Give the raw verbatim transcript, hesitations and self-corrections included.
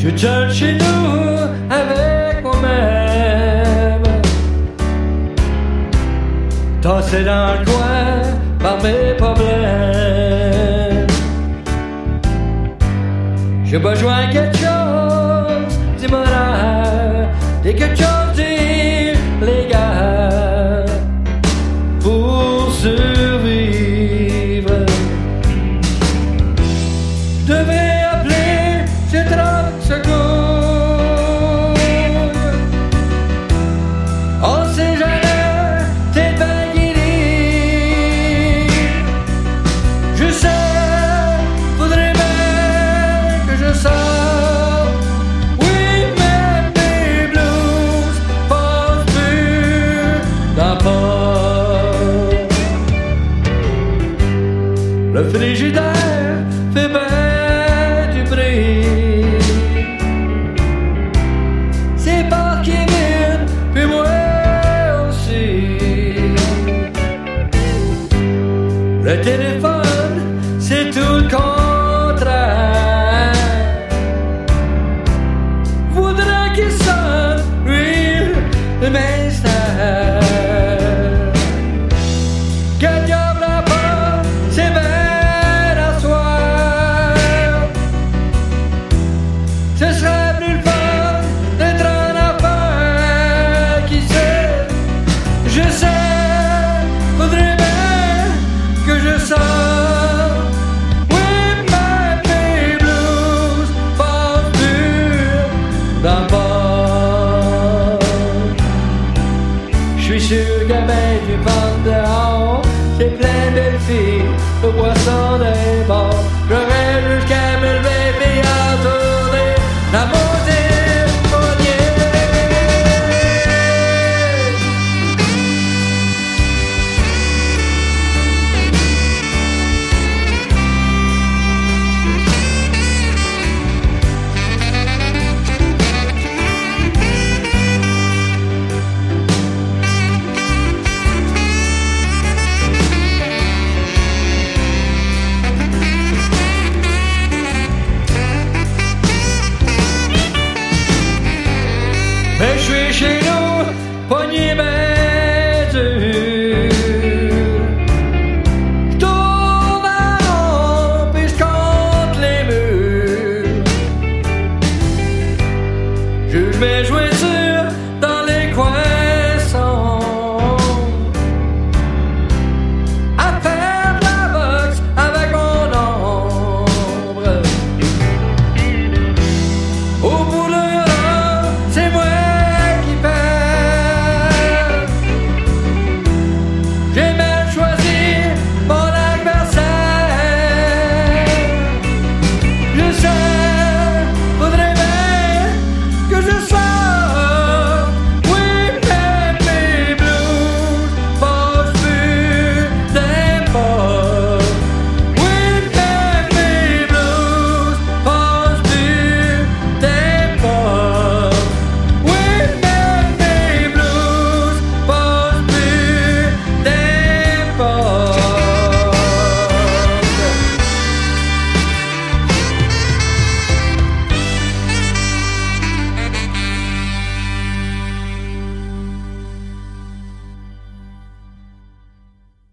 Je tiens chez nous avec moi-même, tassé dans le coin par mes problèmes. J'ai besoin de quelque chose d'immoral, de quelque chose d'illégal pour survivre. Je devrais appeler ces trente secours. On sait jamais, t'es bien guéri. Je sais, faudrait bien que je sorte. Oui, mais mes blues passent plus dans le port. Le frigidaire fait bien du bruit. C'est pas qui vient, puis moi aussi. Le téléphone, c'est tout le contraire. Voudrais qu'il sonne, lui, le mystère. Quand il ouvre la porte, c'est bien à soir. Ce serait plus le fun d'être en affaire. Qui sait, je sais, faudrait bien que je sorte. Oui, mais mes blues passent plus dans le bord. Je suis sûr qu'il y a bien du vent dehors. C'est plein de filles, de boissons des bords. Je rêve jusqu'à me lever et à tourner la montée monnier. Mais je suis chez nous, pogné ben dur. J'tourne à rond, puis j'compte les murs. Juge mes jointures.